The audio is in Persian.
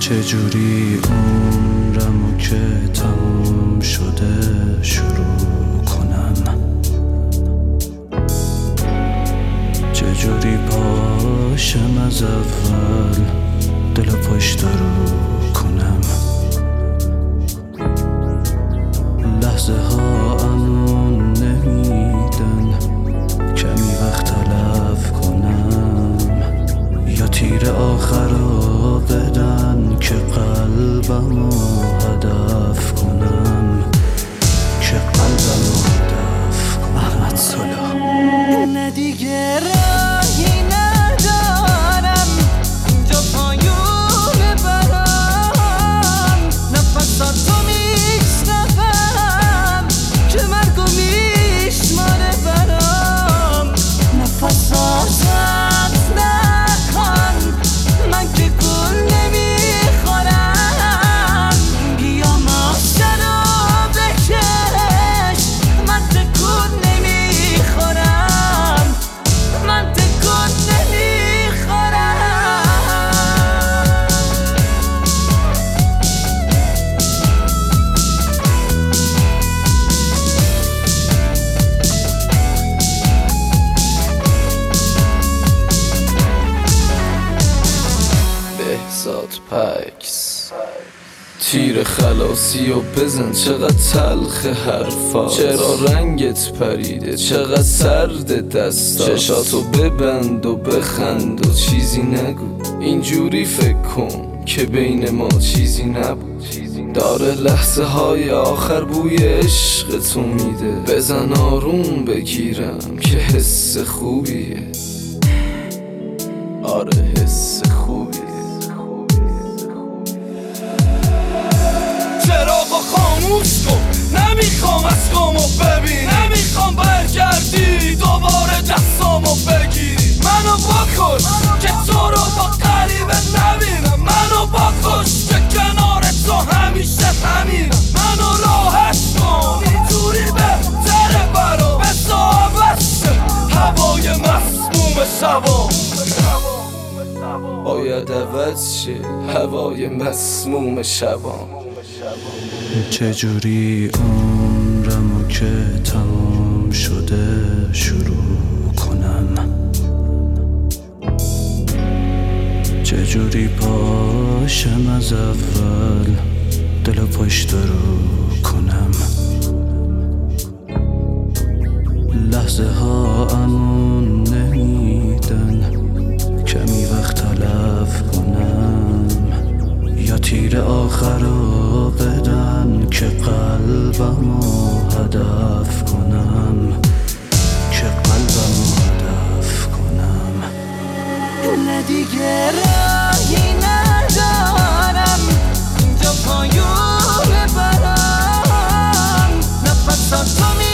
چجوری عمرمو که تموم شده شروع کنم؟ چجوری پاشم از اول دل پشت رو کنم؟ لحظه ها امون نمیدن کمی وقت تلف کنم، یا تیر آخر رو بدن که قلبمو هدف کنم، که قلبمو هدف کنم. احمد صلاح. نه دیگه راهی ندارم اینجا پایون برام، نفساتو میشنفم که مرگو میشماره برام. نفسات نکن من که گل نمیخورم، بیا ماشه رو بکش من تکون نمیخورم، من تکون نمیخورم. بهزاد پکس تیر خلاصی و بزن، چقدر تلخ حرفا، چرا رنگت پریده، چقدر سرد دستا، چشاتو ببند و بخند و چیزی نگو، اینجوری فکر کن که بین ما چیزی نبود. داره لحظه های آخر بوی عشق تو میده، بزن آروم بگیرم که حس خوبیه، آره حس خوبیه. چراغو خاموش کن، نمیخوام عشقامو ببین، نمیخوام برگردی دوباره دستامو بگیری. منو بکش که تو رو با غریبه نبینم، منو بکش که کنار تو همیشه همینم. منو راحت کن اینجوری بهتره برام، بسا عوض شه هوای مسموم شبام، باید عوض شه هوای مسموم شبام. چجوری عمرمو که تموم شده شروع کنم؟ چجوری پاشم از اول دل پشت رو کنم؟ لحظه ها امون نمیدن کمی وقت تلف کنم، یا تیر آخر رو بدن که قلبمو هدف کنم، که قلبمو هدف کنم. نه دیگه راهی ندارم اینجا پایون برام، نفساتو